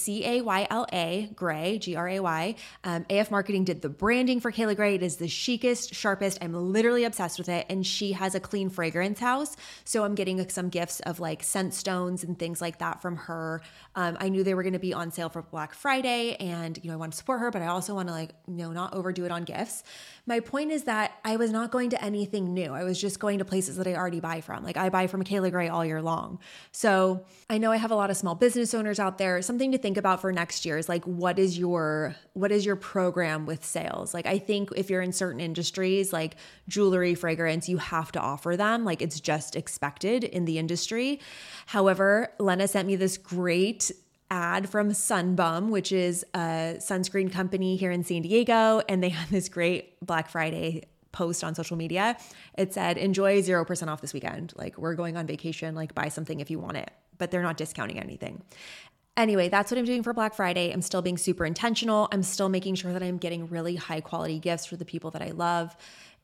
Cayla Gray, Gray. AF Marketing did the branding for Kayla Gray. It is the chicest, sharpest. I'm literally obsessed with it. And she has a clean fragrance house. So I'm getting some gifts of like scent stones and things like that from her. I knew they were going to be on sale for Black Friday, and I want to support her, but I also want to not overdo it on gifts. My point is that I was not going to anything new. I was just going to places that I already buy from. Like, I buy from Kayla Gray all year long. So I know I have a lot of small business owners out there. Something to think about for next year is like, what is your program with sales? Like, I think if you're in certain industries like jewelry, fragrance, you have to offer them. Like, it's just expected in the industry. However, Lena sent me this great ad from Sunbum, which is a sunscreen company here in San Diego. And they had this great Black Friday post on social media. It said, enjoy 0% off this weekend. Like, we're going on vacation, like buy something if you want it, but they're not discounting anything. Anyway, that's what I'm doing for Black Friday. I'm still being super intentional. I'm still making sure that I'm getting really high quality gifts for the people that I love.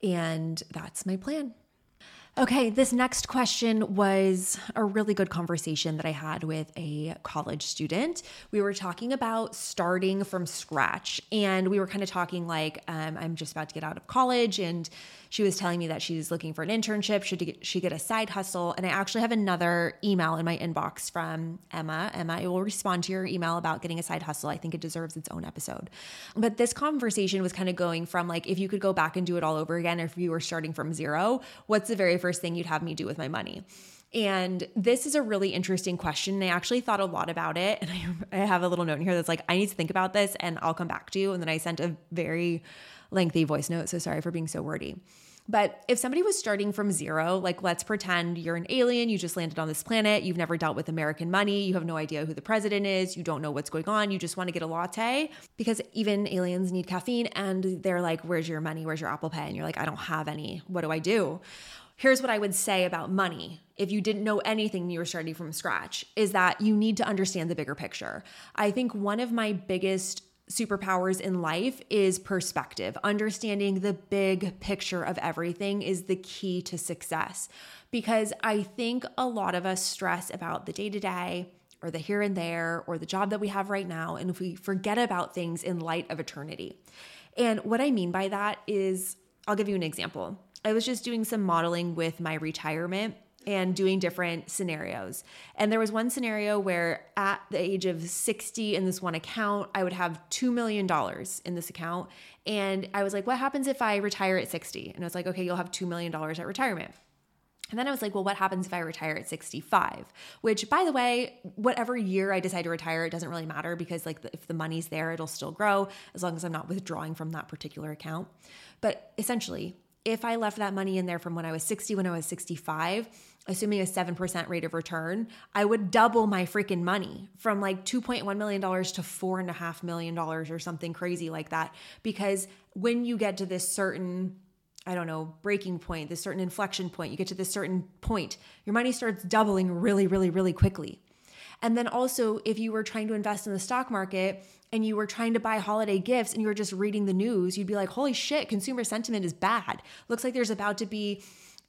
And that's my plan. Okay, this next question was a really good conversation that I had with a college student. We were talking about starting from scratch, and we were kind of talking like, I'm just about to get out of college, and she was telling me that she's looking for an internship. Should she get a side hustle? And I actually have another email in my inbox from Emma. Emma, I will respond to your email about getting a side hustle. I think it deserves its own episode. But this conversation was kind of going from like, if you could go back and do it all over again, or if you were starting from zero, what's the very first thing you'd have me do with my money? And this is a really interesting question. And I actually thought a lot about it. And I have a little note in here that's like, I need to think about this and I'll come back to you. And then I sent a very lengthy voice note. So sorry for being so wordy. But if somebody was starting from zero, like let's pretend you're an alien, you just landed on this planet, you've never dealt with American money, you have no idea who the president is, you don't know what's going on, you just want to get a latte, because even aliens need caffeine, and they're like, where's your money? Where's your Apple Pay? And you're like, I don't have any. What do I do? Here's what I would say about money. If you didn't know anything and you were starting from scratch, is that you need to understand the bigger picture. I think one of my biggest superpowers in life is perspective. Understanding the big picture of everything is the key to success, because I think a lot of us stress about the day-to-day or the here and there or the job that we have right now, and if we forget about things in light of eternity. And what I mean by that is, I'll give you an example. I was just doing some modeling with my retirement and doing different scenarios. And there was one scenario where at the age of 60 in this one account, I would have $2 million in this account. And I was like, what happens if I retire at 60? And I was like, okay, you'll have $2 million at retirement. And then I was like, well, what happens if I retire at 65? Which, by the way, whatever year I decide to retire, it doesn't really matter, because like if the money's there, it'll still grow as long as I'm not withdrawing from that particular account. But essentially, if I left that money in there from when I was 60, when I was 65, assuming a 7% rate of return, I would double my freaking money from like $2.1 million to $4.5 million or something crazy like that. Because when you get to this certain, I don't know, breaking point, this certain inflection point, you get to this certain point, your money starts doubling really, really, really quickly. And then also, if you were trying to invest in the stock market and you were trying to buy holiday gifts and you were just reading the news, you'd be like, holy shit, consumer sentiment is bad. Looks like there's about to be,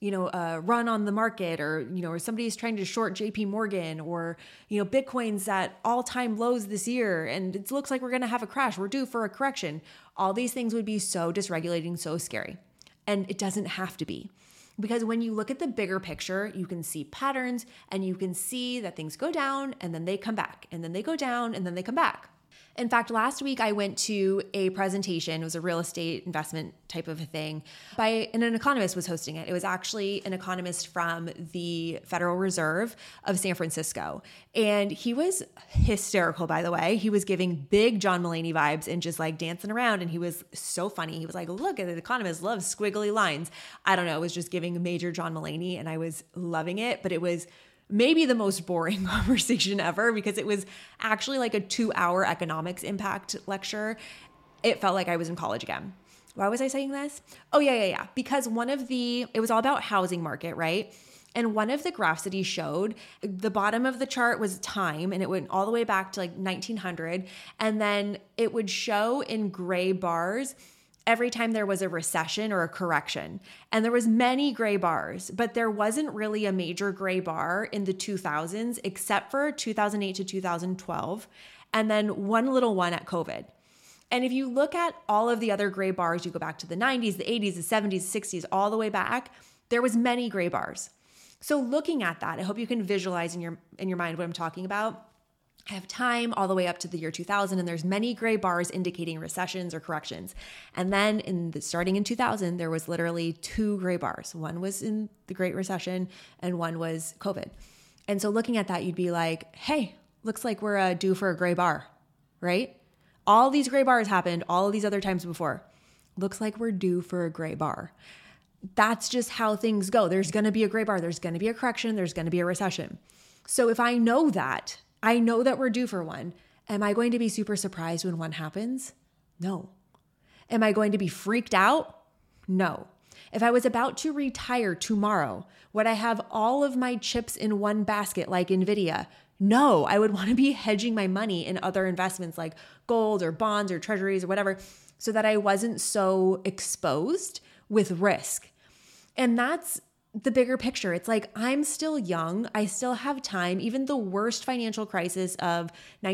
a run on the market, or, or somebody's trying to short JP Morgan, or, Bitcoin's at all-time lows this year, and it looks like we're going to have a crash. We're due for a correction. All these things would be so dysregulating, so scary. And it doesn't have to be. Because when you look at the bigger picture, you can see patterns, and you can see that things go down and then they come back, and then they go down and then they come back. In fact, last week I went to a presentation. It was a real estate investment type of a thing and an economist was hosting it. It was actually an economist from the Federal Reserve of San Francisco. And he was hysterical, by the way. He was giving big John Mulaney vibes and just like dancing around. And he was so funny. He was like, look, the economist loves squiggly lines. I don't know. It was just giving a major John Mulaney, and I was loving it. But it was maybe the most boring conversation ever, because it was actually like a 2-hour economics impact lecture. It felt like I was in college again. Why was I saying this? Oh, yeah. Because it was all about housing market, right? And one of the graphs that he showed, the bottom of the chart was time, and it went all the way back to like 1900. And then it would show in gray bars every time there was a recession or a correction. And there was many gray bars, but there wasn't really a major gray bar in the 2000s, except for 2008 to 2012. And then one little one at COVID. And if you look at all of the other gray bars, you go back to the 90s, the 80s, the 70s, the 60s, all the way back, there was many gray bars. So looking at that, I hope you can visualize in your mind what I'm talking about. I have time all the way up to the year 2000, and there's many gray bars indicating recessions or corrections. And then starting in 2000, there was literally 2 gray bars. One was in the Great Recession and one was COVID. And so looking at that, you'd be like, hey, looks like we're due for a gray bar, right? All these gray bars happened all of these other times before. Looks like we're due for a gray bar. That's just how things go. There's going to be a gray bar. There's going to be a correction. There's going to be a recession. So if I know that we're due for one, am I going to be super surprised when one happens? No. Am I going to be freaked out? No. If I was about to retire tomorrow, would I have all of my chips in one basket like NVIDIA? No, I would want to be hedging my money in other investments like gold or bonds or treasuries or whatever, so that I wasn't so exposed with risk. And that's the bigger picture. It's like, I'm still young. I still have time. Even the worst financial crisis of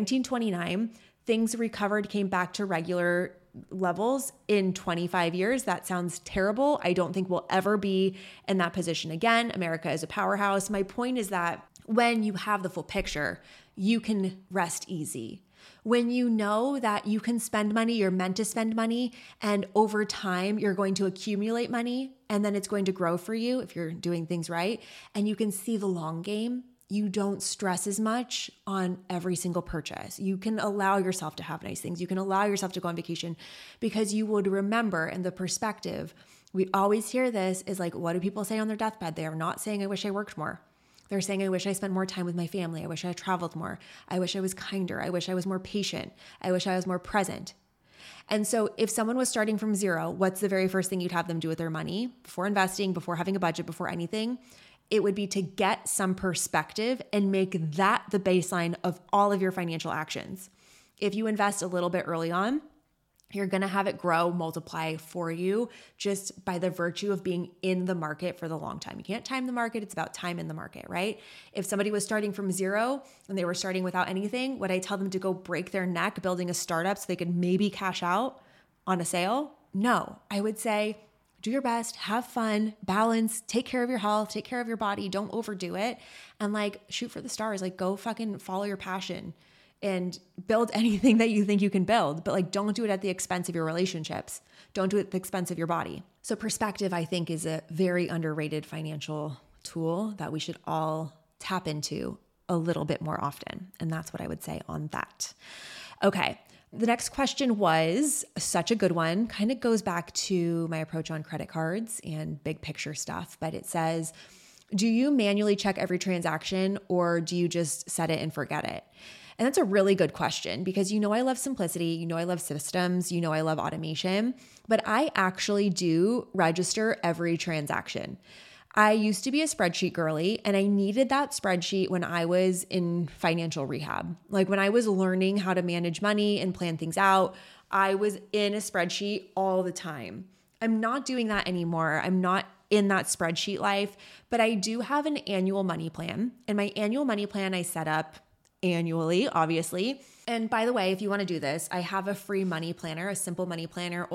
1929, things recovered, came back to regular levels in 25 years. That sounds terrible. I don't think we'll ever be in that position again. America is a powerhouse. My point is that when you have the full picture, you can rest easy. When you know that you can spend money, you're meant to spend money, and over time you're going to accumulate money, and then it's going to grow for you if you're doing things right, and you can see the long game, you don't stress as much on every single purchase. You can allow yourself to have nice things. You can allow yourself to go on vacation, because you would remember in the perspective We always hear this is like, what do people say on their deathbed? They are not saying, I wish I worked more. They're saying, I wish I spent more time with my family. I wish I traveled more. I wish I was kinder. I wish I was more patient. I wish I was more present. And so if someone was starting from zero, what's the very first thing you'd have them do with their money before investing, before having a budget, before anything? It would be to get some perspective and make that the baseline of all of your financial actions. If you invest a little bit early on, you're going to have it grow, multiply for you just by the virtue of being in the market for the long time. You can't time the market. It's about time in the market, right? If somebody was starting from zero and they were starting without anything, would I tell them to go break their neck building a startup so they could maybe cash out on a sale? No, I would say, do your best, have fun, balance, take care of your health, take care of your body, don't overdo it, and like shoot for the stars. Like go fucking follow your passion and build anything that you think you can build, but like don't do it at the expense of your relationships. Don't do it at the expense of your body. So perspective, I think, is a very underrated financial tool that we should all tap into a little bit more often. And that's what I would say on that. Okay. The next question was such a good one. Kind of goes back to my approach on credit cards and big picture stuff, but it says, do you manually check every transaction or do you just set it and forget it? And that's a really good question because I love simplicity, I love systems, I love automation, but I actually do register every transaction. I used to be a spreadsheet girly and I needed that spreadsheet when I was in financial rehab. Like when I was learning how to manage money and plan things out, I was in a spreadsheet all the time. I'm not doing that anymore. I'm not in that spreadsheet life, but I do have an annual money plan. And my annual money plan I set up annually, obviously. And by the way, if you want to do this, I have a free money planner, a simple money planner,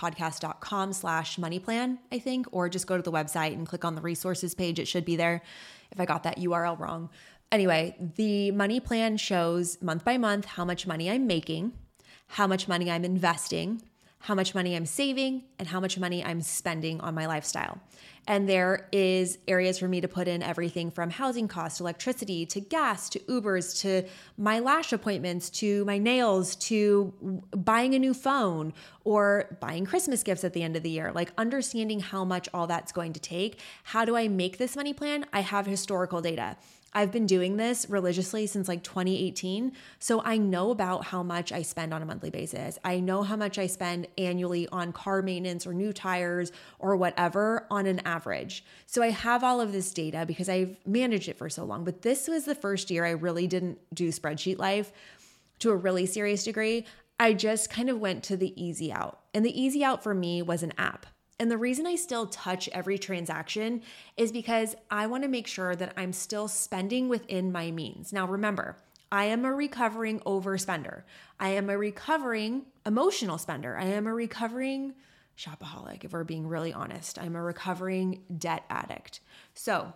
oldmoneypodcast.com/money plan, I think, or just go to the website and click on the resources page. It should be there if I got that URL wrong. Anyway, the money plan shows month by month how much money I'm making, how much money I'm investing, how much money I'm saving, and how much money I'm spending on my lifestyle. And there is areas for me to put in everything from housing costs, electricity, to gas, to Ubers, to my lash appointments, to my nails, to buying a new phone or buying Christmas gifts at the end of the year. Like understanding how much all that's going to take. How do I make this money plan? I have historical data. I've been doing this religiously since like 2018. So I know about how much I spend on a monthly basis. I know how much I spend annually on car maintenance or new tires or whatever on an average. So I have all of this data because I've managed it for so long. But this was the first year I really didn't do spreadsheet life to a really serious degree. I just kind of went to the easy out. And the easy out for me was an app. And the reason I still touch every transaction is because I want to make sure that I'm still spending within my means. Now, remember, I am a recovering overspender. I am a recovering emotional spender. I am a recovering shopaholic, if we're being really honest. I'm a recovering debt addict. So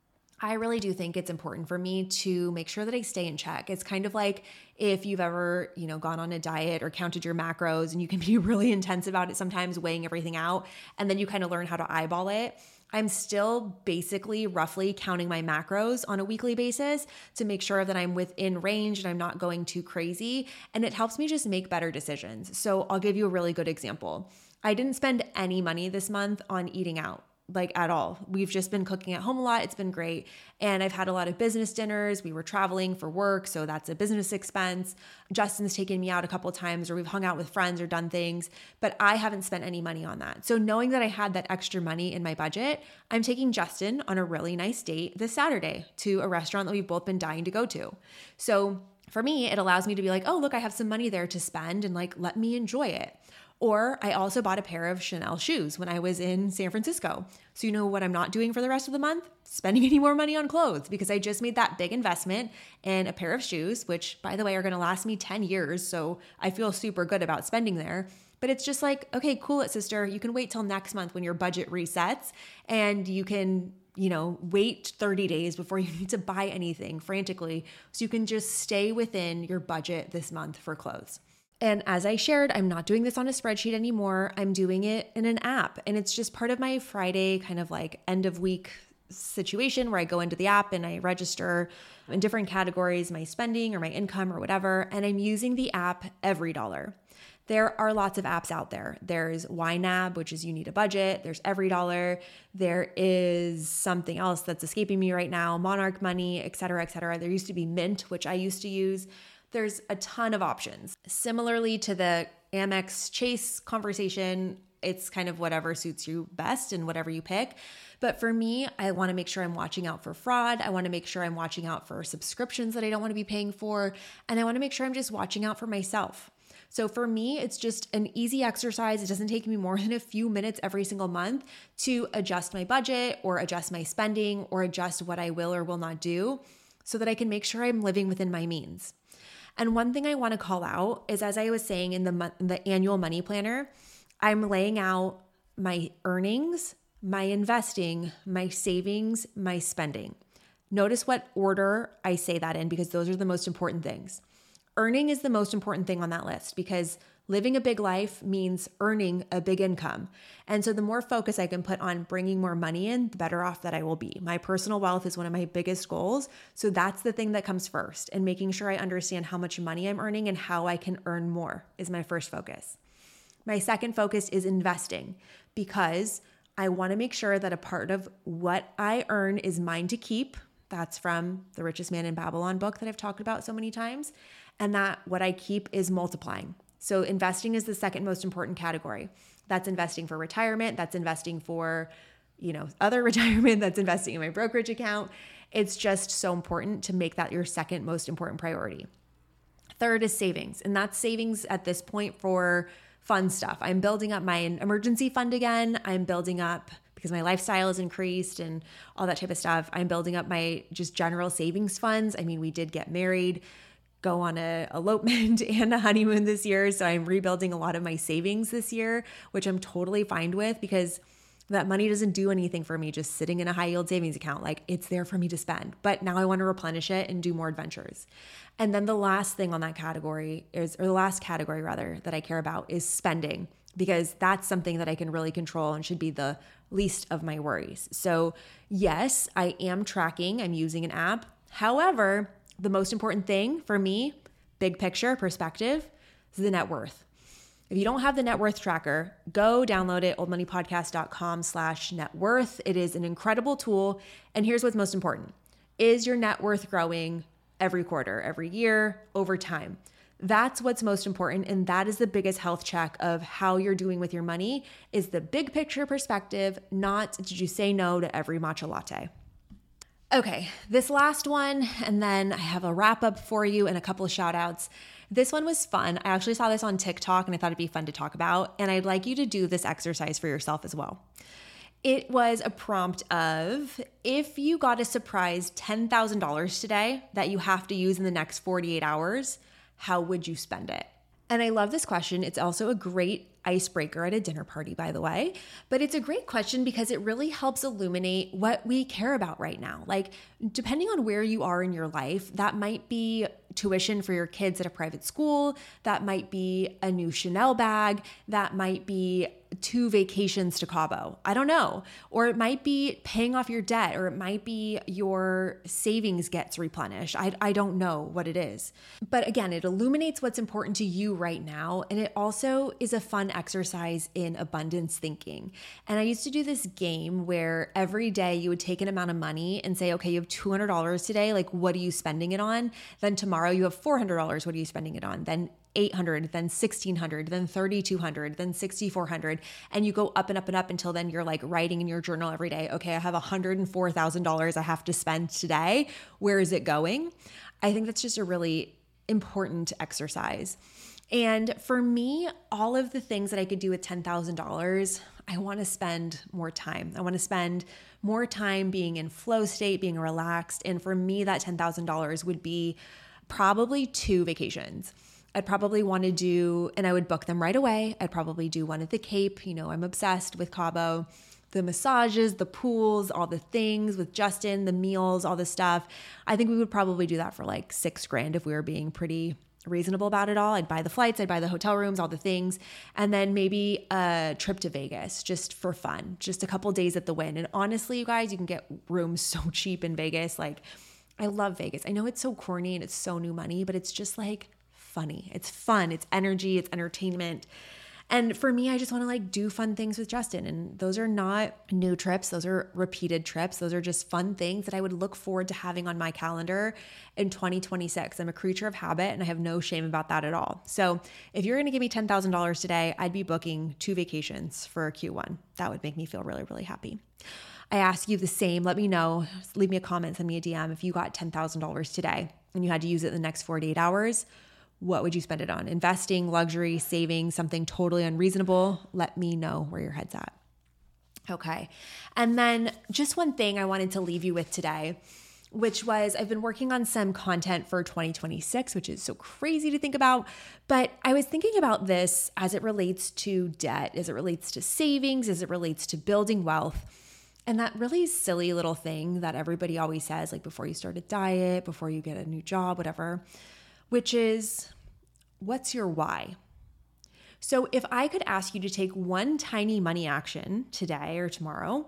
I really do think it's important for me to make sure that I stay in check. It's kind of like if you've ever, gone on a diet or counted your macros, and you can be really intense about it sometimes, weighing everything out, and then you kind of learn how to eyeball it. I'm still basically roughly counting my macros on a weekly basis to make sure that I'm within range and I'm not going too crazy. And it helps me just make better decisions. So I'll give you a really good example. I didn't spend any money this month on eating out. Like at all. We've just been cooking at home a lot. It's been great. And I've had a lot of business dinners. We were traveling for work, so that's a business expense. Justin's taken me out a couple of times, or we've hung out with friends or done things, but I haven't spent any money on that. So knowing that I had that extra money in my budget, I'm taking Justin on a really nice date this Saturday to a restaurant that we've both been dying to go to. So for me, it allows me to be like, oh, look, I have some money there to spend and like, let me enjoy it. Or I also bought a pair of Chanel shoes when I was in San Francisco. So you know what I'm not doing for the rest of the month? Spending any more money on clothes, because I just made that big investment in a pair of shoes, which by the way are going to last me 10 years. So I feel super good about spending there. But it's just like, okay, cool it, sister. You can wait till next month when your budget resets, and you can wait 30 days before you need to buy anything frantically. So you can just stay within your budget this month for clothes. And as I shared, I'm not doing this on a spreadsheet anymore. I'm doing it in an app. And it's just part of my Friday kind of like end of week situation where I go into the app and I register in different categories, my spending or my income or whatever. And I'm using the app every dollar. There are lots of apps out there. There's YNAB, which is you need a budget. There's EveryDollar. There is something else that's escaping me right now, Monarch Money, et cetera, et cetera. There used to be Mint, which I used to use. There's a ton of options. Similarly to the Amex Chase conversation, it's kind of whatever suits you best and whatever you pick. But for me, I want to make sure I'm watching out for fraud. I want to make sure I'm watching out for subscriptions that I don't want to be paying for. And I want to make sure I'm just watching out for myself. So for me, it's just an easy exercise. It doesn't take me more than a few minutes every single month to adjust my budget or adjust my spending or adjust what I will or will not do so that I can make sure I'm living within my means. And one thing I want to call out is, as I was saying in the annual money planner, I'm laying out my earnings, my investing, my savings, my spending. Notice what order I say that in, because those are the most important things. Earning is the most important thing on that list because living a big life means earning a big income. And so the more focus I can put on bringing more money in, the better off that I will be. My personal wealth is one of my biggest goals. So that's the thing that comes first. And making sure I understand how much money I'm earning and how I can earn more is my first focus. My second focus is investing because I want to make sure that a part of what I earn is mine to keep. That's from The Richest Man in Babylon book that I've talked about so many times. And that what I keep is multiplying. So investing is the second most important category. That's investing for retirement. That's investing for, other retirement. That's investing in my brokerage account. It's just so important to make that your second most important priority. Third is savings. And that's savings at this point for fun stuff. I'm building up my emergency fund again. I'm building up, because my lifestyle has increased and all that type of stuff, I'm building up my just general savings funds. I mean, we did get married, go on a elopement and a honeymoon this year. So I'm rebuilding a lot of my savings this year, which I'm totally fine with because that money doesn't do anything for me just sitting in a high yield savings account. Like, it's there for me to spend, but now I want to replenish it and do more adventures. And then the last thing on that category the last category that I care about is spending, because that's something that I can really control and should be the least of my worries. So yes, I am tracking, I'm using an app. However, the most important thing for me, big picture perspective, is the net worth. If you don't have the net worth tracker, go download it, oldmoneypodcast.com/net worth. It is an incredible tool. And here's what's most important. Is your net worth growing every quarter, every year, over time? That's what's most important. And that is the biggest health check of how you're doing with your money, is the big picture perspective, not did you say no to every matcha latte. Okay, this last one, and then I have a wrap up for you and a couple of shout outs. This one was fun. I actually saw this on TikTok and I thought it'd be fun to talk about. And I'd like you to do this exercise for yourself as well. It was a prompt of, if you got a surprise $10,000 today that you have to use in the next 48 hours, how would you spend it? And I love this question. It's also a great icebreaker at a dinner party, by the way. But it's a great question because it really helps illuminate what we care about right now. Like, depending on where you are in your life, that might be tuition for your kids at a private school. That might be a new Chanel bag. That might be 2 vacations to Cabo. I don't know. Or it might be paying off your debt, or it might be your savings gets replenished. I don't know what it is. But again, it illuminates what's important to you right now. And it also is a fun exercise in abundance thinking. And I used to do this game where every day you would take an amount of money and say, okay, you have $200 today. Like, what are you spending it on? Then tomorrow you have $400. What are you spending it on? Then $800, then $1,600, then $3,200, then $6,400. And you go up and up and up until then you're like writing in your journal every day, okay, I have $104,000 I have to spend today. Where is it going? I think that's just a really important exercise. And for me, all of the things that I could do with $10,000, I want to spend more time. I want to spend more time being in flow state, being relaxed. And for me, that $10,000 would be probably 2 vacations. I'd probably want to do, and I would book them right away. I'd probably do one at the Cape. You know, I'm obsessed with Cabo. The massages, the pools, all the things with Justin, the meals, all the stuff. I think we would probably do that for like $6,000 if we were being pretty reasonable about it all. I'd buy the flights, I'd buy the hotel rooms, all the things. And then maybe a trip to Vegas just for fun, just a couple days at the Wynn. And honestly, you guys, you can get rooms so cheap in Vegas. Like, I love Vegas. I know it's so corny and it's so new money, but it's just like funny. It's fun. It's energy. It's entertainment. And for me, I just want to like do fun things with Justin. And those are not new trips. Those are repeated trips. Those are just fun things that I would look forward to having on my calendar in 2026. I'm a creature of habit and I have no shame about that at all. So if you're going to give me $10,000 today, I'd be booking 2 vacations for Q1. That would make me feel really, really happy. I ask you the same. Let me know. Leave me a comment, send me a DM. If you got $10,000 today and you had to use it in the next 48 hours, what would you spend it on? Investing, luxury, saving, something totally unreasonable? Let me know where your head's at. Okay. And then just one thing I wanted to leave you with today, which was I've been working on some content for 2026, which is so crazy to think about. But I was thinking about this as it relates to debt, as it relates to savings, as it relates to building wealth. And that really silly little thing that everybody always says, like before you start a diet, before you get a new job, whatever, which is, what's your why? So if I could ask you to take one tiny money action today or tomorrow,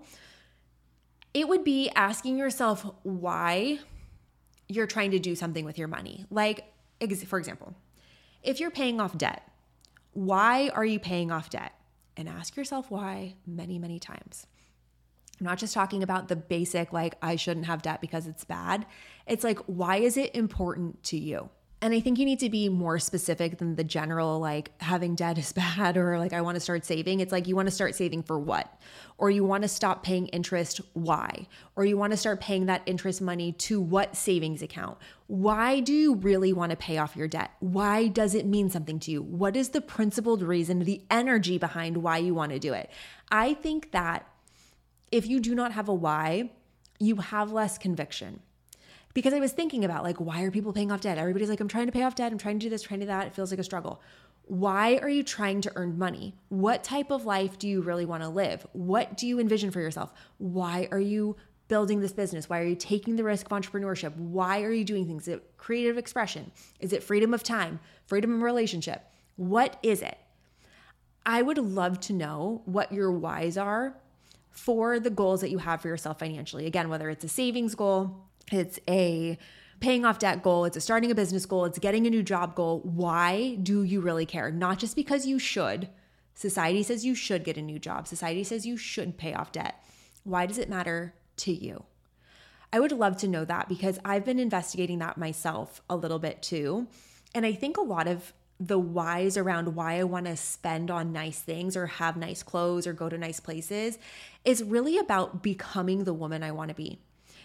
it would be asking yourself why you're trying to do something with your money. Like, for example, if you're paying off debt, why are you paying off debt? And ask yourself why many, many times. I'm not just talking about the basic, like, I shouldn't have debt because it's bad. It's like, why is it important to you? And I think you need to be more specific than the general, like having debt is bad or like I want to start saving. It's like you want to start saving for what? Or you want to stop paying interest, why? Or you want to start paying that interest money to what savings account? Why do you really want to pay off your debt? Why does it mean something to you? What is the principled reason, the energy behind why you want to do it? I think that if you do not have a why, you have less conviction. Because I was thinking about like, why are people paying off debt? Everybody's like, I'm trying to pay off debt. I'm trying to do this, trying to do that. It feels like a struggle. Why are you trying to earn money? What type of life do you really want to live? What do you envision for yourself? Why are you building this business? Why are you taking the risk of entrepreneurship? Why are you doing things? Is it creative expression? Is it freedom of time? Freedom of relationship? What is it? I would love to know what your whys are for the goals that you have for yourself financially. Again, whether it's a savings goal, it's a paying off debt goal, it's a starting a business goal, it's getting a new job goal. Why do you really care? Not just because you should. Society says you should get a new job. Society says you should pay off debt. Why does it matter to you? I would love to know that because I've been investigating that myself a little bit too. And I think a lot of the whys around why I want to spend on nice things or have nice clothes or go to nice places is really about becoming the woman I want to be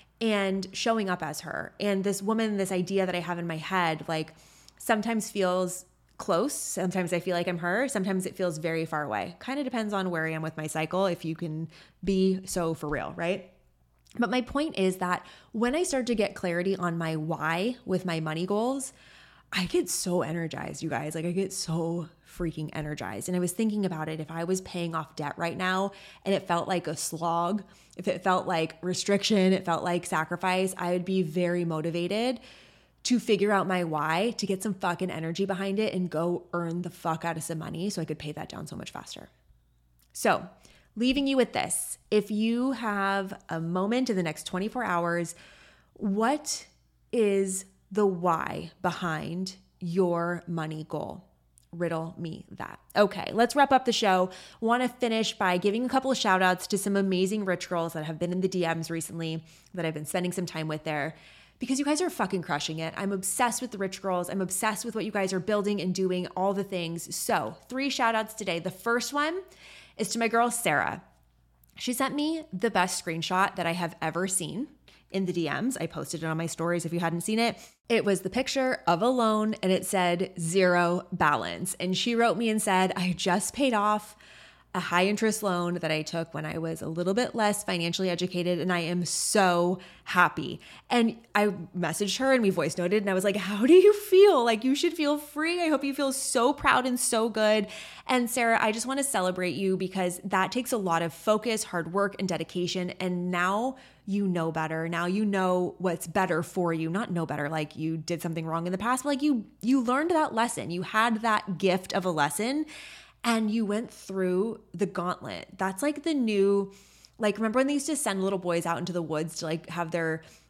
and showing up as her. And this woman, this idea that I have in my head, like sometimes feels close. Sometimes I feel like I'm her. Sometimes it feels very far away. Kind of depends on where I am with my cycle, if you can be so for real, right? But my point is that when I start to get clarity on my why with my money goals, I get so energized, you guys. Like I get so freaking energized. And I was thinking about it. If I was paying off debt right now and it felt like a slog, if it felt like restriction, it felt like sacrifice, I would be very motivated to figure out my why, to get some fucking energy behind it and go earn the fuck out of some money so I could pay that down so much faster. So leaving you with this, if you have a moment in the next 24 hours, what is the why behind your money goal? Riddle me that. Okay, let's wrap up the show. Want to finish by giving a couple of shout outs to some amazing rich girls that have been in the DMs recently that I've been spending some time with there because you guys are fucking crushing it. I'm obsessed with the rich girls. I'm obsessed with what you guys are building and doing, all the things. So 3 shout outs today. The first one is to my girl, Sarah. She sent me the best screenshot that I have ever seen in the DMs. I posted it on my stories if you hadn't seen it. It was the picture of a loan and it said 0 balance. And she wrote me and said, I just paid off a high interest loan that I took when I was a little bit less financially educated and I am so happy. And I messaged her and we voice noted and I was like, how do you feel? Like you should feel free. I hope you feel so proud and so good. And Sarah, I just want to celebrate you because that takes a lot of focus, hard work, and dedication. And now you know better. Now you know what's better for you. Not know better like you did something wrong in the past, but like you learned that lesson. You had that gift of a lesson and you went through the gauntlet. That's like the new, like remember when they used to send little boys out into the woods to like have their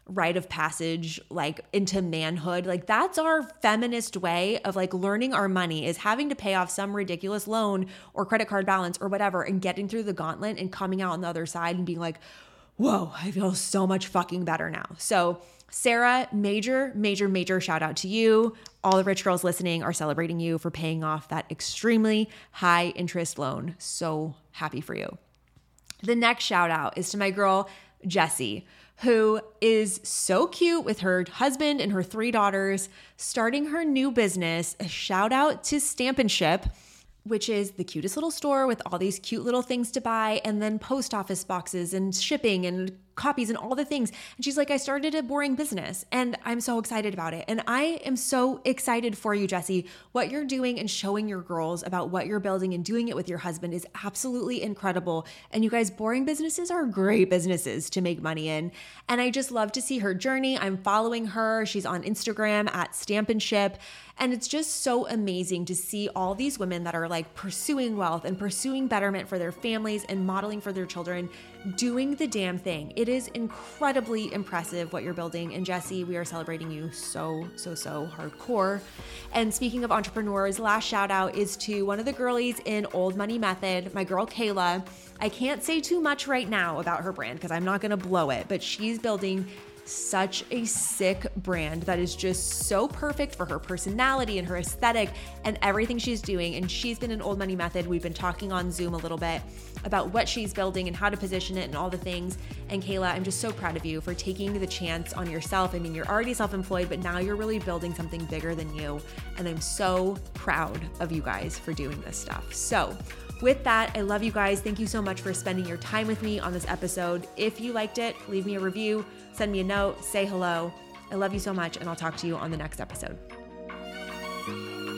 rite of passage, like into manhood. Like that's our feminist way of like learning our money, is having to pay off some ridiculous loan or credit card balance or whatever and getting through the gauntlet and coming out on the other side and being like, whoa, I feel so much fucking better now. So Sarah, major shout out to you. All the rich girls listening are celebrating you for paying off that extremely high interest loan. So happy for you. The next shout out is to my girl, Jessie, who is so cute with her husband and her 3 daughters, starting her new business. A shout out to Stamp and Ship, which is the cutest little store with all these cute little things to buy, and then post office boxes and shipping and copies and all the things. And she's like, I started a boring business and I'm so excited about it. And I am so excited for you, Jessie. What you're doing and showing your girls about what you're building and doing it with your husband is absolutely incredible. And you guys, boring businesses are great businesses to make money in. And I just love to see her journey. I'm following her. She's on Instagram at Stamp and Ship. And it's just so amazing to see all these women that are like pursuing wealth and pursuing betterment for their families and modeling for their children, doing the damn thing. It is incredibly impressive what you're building. And Jessie, we are celebrating you so hardcore. And speaking of entrepreneurs, last shout out is to one of the girlies in Old Money Method, my girl Kayla. I can't say too much right now about her brand because I'm not going to blow it, but she's building such a sick brand that is just so perfect for her personality and her aesthetic and everything she's doing. And she's been in Old Money Method. We've been talking on Zoom a little bit about what she's building and how to position it and all the things. And Kayla, I'm just so proud of you for taking the chance on yourself. I mean, you're already self-employed, but now you're really building something bigger than you. And I'm so proud of you guys for doing this stuff. So with that, I love you guys. Thank you so much for spending your time with me on this episode. If you liked it, leave me a review, send me a note, say hello. I love you so much, and I'll talk to you on the next episode.